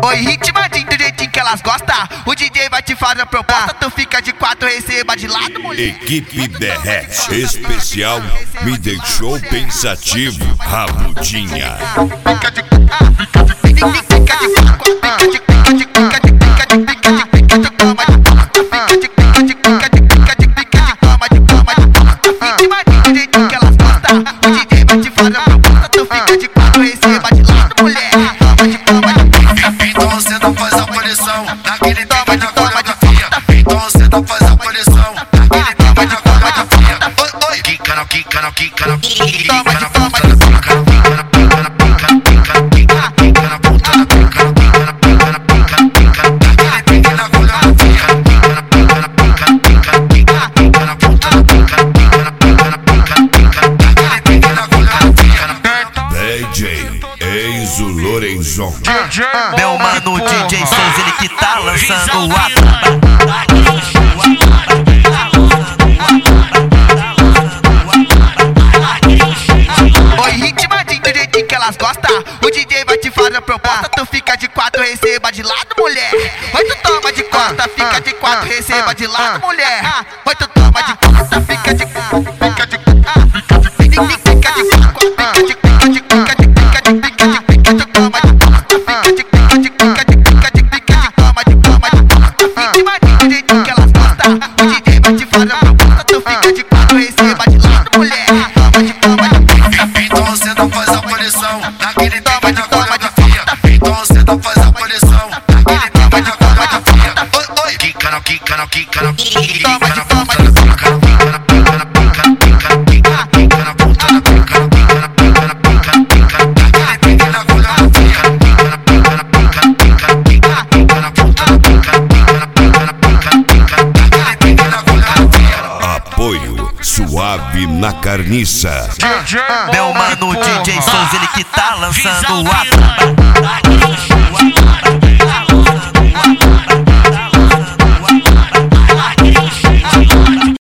Oi, ritmadinho do jeitinho que elas gostam. O DJ vai te fazer a proposta. Tu fica de 4, receba de lado, mulher. Equipe Derrete especial me deixou pensativo, Rabudinha. Fica de 4, fica de 4, fica de 4, fica de 4, fica de 4, fica de 4, fica de 4, fica de 4, fica de 4, fica de 4, fica de 4, fica de 4. Ritmadinho do jeitinho que elas gostam. O DJ vai te fazer a proposta. Tu fica de 4, receba de lado, mulher. Então cê não faz a punição naquele toma de coreografia. Então cê não faz a punição naquele toma de coreografia. Oi, oi, quica na quica na quica na quica na ponta da pica na pica na pica na pica na pica na pica na pica na ponta da pica na pica na pica na pica na pica naquele pique na coreografia. Pica na pica na pica na pica na pica na pica na ponta da pica na pica na pica na pica na pica naquele pique na coreografia. DJ Enzo Lorenzon. Meu mano DJ Souza, ele que tá lançando a Oi, ritmadinho do jeitinho que elas gostam. O DJ vai te fazer a proposta. Tu fica de 4, receba de lado, mulher. Oi, tu toma de costa, fica de 4, receba de lado, mulher. Oi, tu toma de costa, fica de 4, fica de 4, fica de 4, fica de 4, fica de 4, fica de 4, fica de 4, fica de 4. Tu toma de costa, fica de 4, fica de 4, fica de 4, toma de 4. Ritmadinho do jeitinho que elas gostam. O DJ vai te fazer a proposta. Tu fica de 4, receba de lado, mulher. Toma de 4. Então cê não faz a punição naquele toma de coreografia. Então cê não faz a punição naquele toma de coreografia. Oi, oi, quica na quica na quica na quica na ponta da pica na pica na pica na pica na pica na pica na pica na ponta da pica na pica na pica na pica na pica naquele pique na coreografia. Pica na pica na pica na pica na pica na pica na ponta da pica na pica na pica na pica na pica naquele pique na coreografia. Apoio Suave na Carniça. meu mano DJ Souza, ele que tá lançando a